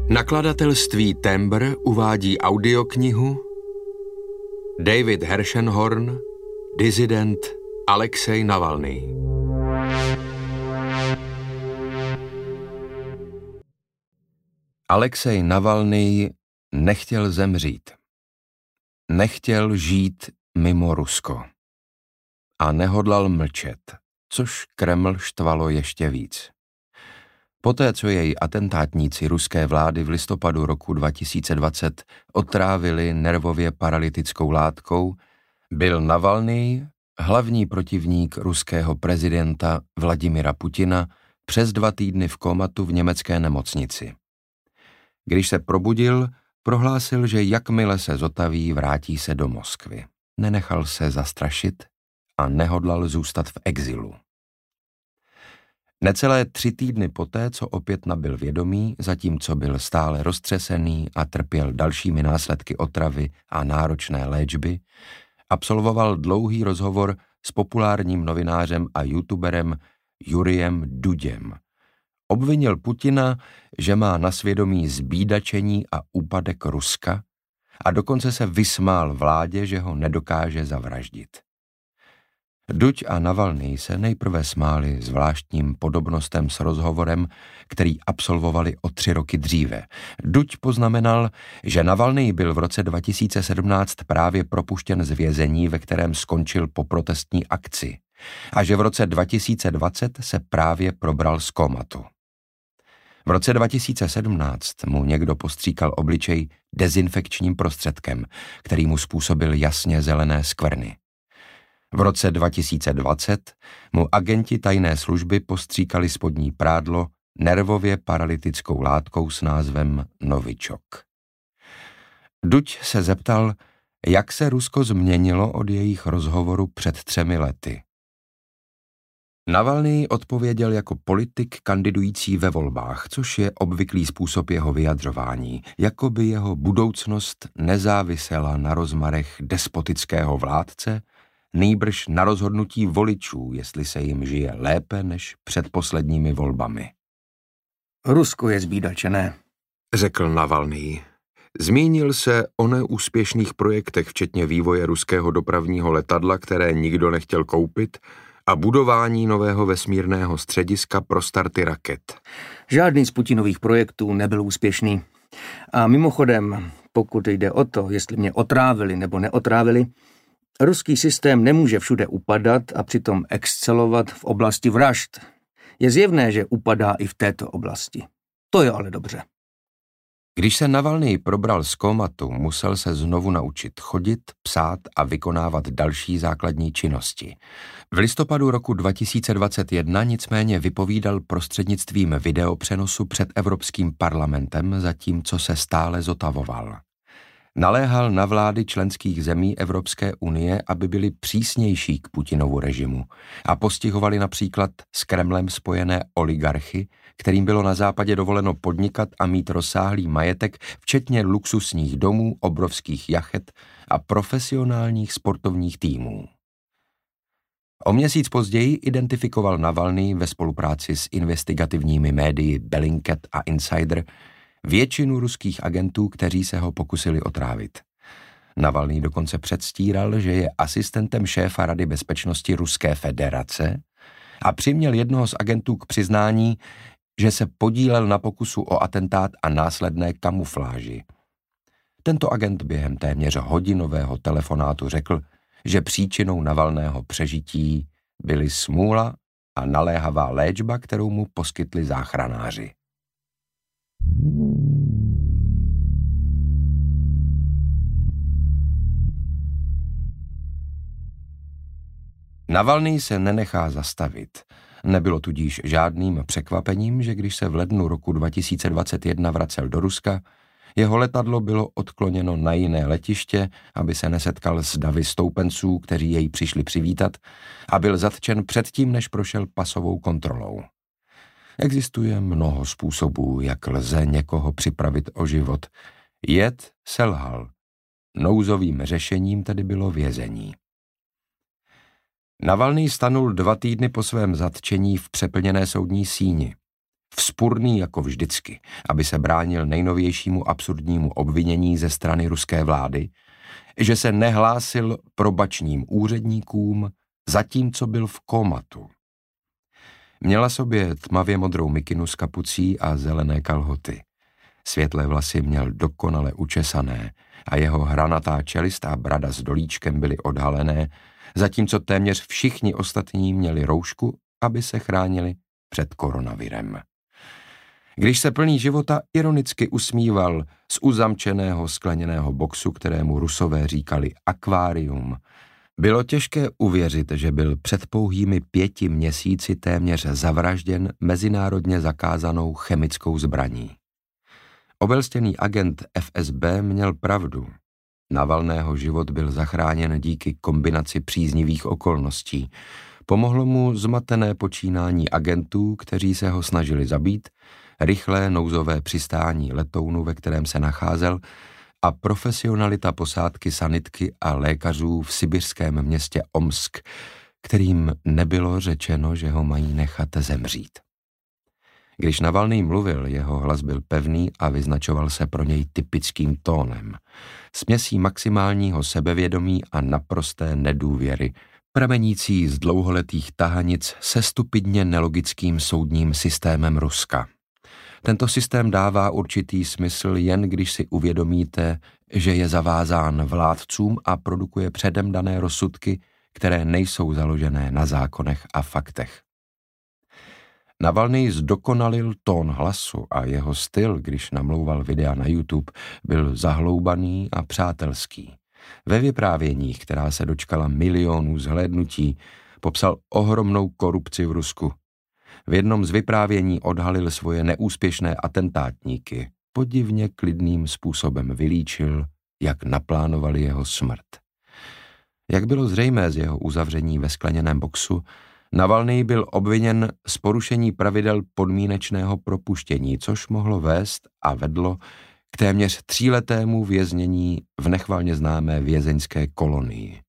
Nakladatelství Tembr uvádí audioknihu David Hershenhorn, disident Alexej Navalnyj. Alexej Navalnyj nechtěl zemřít. Nechtěl žít mimo Rusko. A nehodlal mlčet, což Kreml štvalo ještě víc. Poté, co jej atentátníci ruské vlády v listopadu roku 2020 otrávili nervově paralytickou látkou, byl Navalnyj, hlavní protivník ruského prezidenta Vladimira Putina, přes 2 týdny v komatu v německé nemocnici. Když se probudil, prohlásil, že jakmile se zotaví, vrátí se do Moskvy. Nenechal se zastrašit a nehodlal zůstat v exilu. Necelé 3 týdny poté, co opět nabyl vědomí, zatímco byl stále roztřesený a trpěl dalšími následky otravy a náročné léčby, absolvoval dlouhý rozhovor s populárním novinářem a youtuberem Jurijem Duděm. Obvinil Putina, že má na svědomí zbídačení a úpadek Ruska a dokonce se vysmál vládě, že ho nedokáže zavraždit. Duď a Navalnyj se nejprve smáli zvláštním podobnostem s rozhovorem, který absolvovali o 3 roky dříve. Duď poznamenal, že Navalnyj byl v roce 2017 právě propuštěn z vězení, ve kterém skončil po protestní akci, a že v roce 2020 se právě probral z komatu. V roce 2017 mu někdo postříkal obličej dezinfekčním prostředkem, který mu způsobil jasně zelené skvrny. V roce 2020 mu agenti tajné služby postříkali spodní prádlo nervově paralytickou látkou s názvem Novičok. Duď se zeptal, jak se Rusko změnilo od jejich rozhovoru před 3 lety. Navalnyj odpověděl jako politik kandidující ve volbách, což je obvyklý způsob jeho vyjadřování, jako by jeho budoucnost nezávisela na rozmarech despotického vládce, nýbrž na rozhodnutí voličů, jestli se jim žije lépe než před posledními volbami. Rusko je zbídačené, řekl Navalnyj. Zmínil se o neúspěšných projektech, včetně vývoje ruského dopravního letadla, které nikdo nechtěl koupit, a budování nového vesmírného střediska pro starty raket. Žádný z Putinových projektů nebyl úspěšný. A mimochodem, pokud jde o to, jestli mě otrávili nebo neotrávili, ruský systém nemůže všude upadat a přitom excelovat v oblasti vražd. Je zjevné, že upadá i v této oblasti. To je ale dobře. Když se Navalnyj probral z komatu, musel se znovu naučit chodit, psát a vykonávat další základní činnosti. V listopadu roku 2021 nicméně vypovídal prostřednictvím videopřenosu před Evropským parlamentem, zatímco se stále zotavoval. Naléhal na vlády členských zemí Evropské unie, aby byly přísnější k Putinovu režimu a postihovali například s Kremlem spojené oligarchy, kterým bylo na západě dovoleno podnikat a mít rozsáhlý majetek, včetně luxusních domů, obrovských jachet a profesionálních sportovních týmů. O měsíc později identifikoval Navalnyj ve spolupráci s investigativními médii Bellingcat a Insider většinu ruských agentů, kteří se ho pokusili otrávit. Navalnyj dokonce předstíral, že je asistentem šéfa Rady bezpečnosti Ruské federace a přiměl jednoho z agentů k přiznání, že se podílel na pokusu o atentát a následné kamufláži. Tento agent během téměř hodinového telefonátu řekl, že příčinou Navalného přežití byly smůla a naléhavá léčba, kterou mu poskytli záchranáři. Navalnyj se nenechá zastavit. Nebylo tudíž žádným překvapením, že když se v lednu roku 2021 vracel do Ruska, jeho letadlo bylo odkloněno na jiné letiště, aby se nesetkal s davy stoupenců, kteří jej přišli přivítat, a byl zatčen předtím, než prošel pasovou kontrolou. Existuje mnoho způsobů, jak lze někoho připravit o život. Jed selhal. Nouzovým řešením tedy bylo vězení. Navalnyj stanul 2 týdny po svém zatčení v přeplněné soudní síni. Vzpurný jako vždycky, aby se bránil nejnovějšímu absurdnímu obvinění ze strany ruské vlády, že se nehlásil probačním úředníkům, zatímco byl v komatu. Měla sobě tmavě modrou mikinu s kapucí a zelené kalhoty. Světlé vlasy měl dokonale učesané a jeho hranatá čelist a brada s dolíčkem byly odhalené, zatímco téměř všichni ostatní měli roušku, aby se chránili před koronavirem. Když se plný života ironicky usmíval z uzamčeného skleněného boxu, kterému Rusové říkali akvárium, bylo těžké uvěřit, že byl před pouhými 5 měsíci téměř zavražděn mezinárodně zakázanou chemickou zbraní. Obelstěný agent FSB měl pravdu. Navalného život byl zachráněn díky kombinaci příznivých okolností. Pomohlo mu zmatené počínání agentů, kteří se ho snažili zabít, rychlé nouzové přistání letounu, ve kterém se nacházel, a profesionalita posádky sanitky a lékařů v sibiřském městě Omsk, kterým nebylo řečeno, že ho mají nechat zemřít. Když Navalný mluvil, jeho hlas byl pevný a vyznačoval se pro něj typickým tónem. Směsí maximálního sebevědomí a naprosté nedůvěry, pramenící z dlouholetých tahanic se stupidně nelogickým soudním systémem Ruska. Tento systém dává určitý smysl jen když si uvědomíte, že je zavázán vládcům a produkuje předem dané rozsudky, které nejsou založené na zákonech a faktech. Navalný zdokonalil tón hlasu a jeho styl, když namlouval videa na YouTube, byl zahloubaný a přátelský. Ve vyprávěních, která se dočkala milionů zhlédnutí, popsal ohromnou korupci v Rusku. V jednom z vyprávění odhalil svoje neúspěšné atentátníky. Podivně klidným způsobem vylíčil, jak naplánovali jeho smrt. Jak bylo zřejmé z jeho uzavření ve skleněném boxu, Navalný byl obviněn z porušení pravidel podmínečného propuštění, což mohlo vést a vedlo k téměř 3letému věznění v nechvalně známé vězeňské kolonii.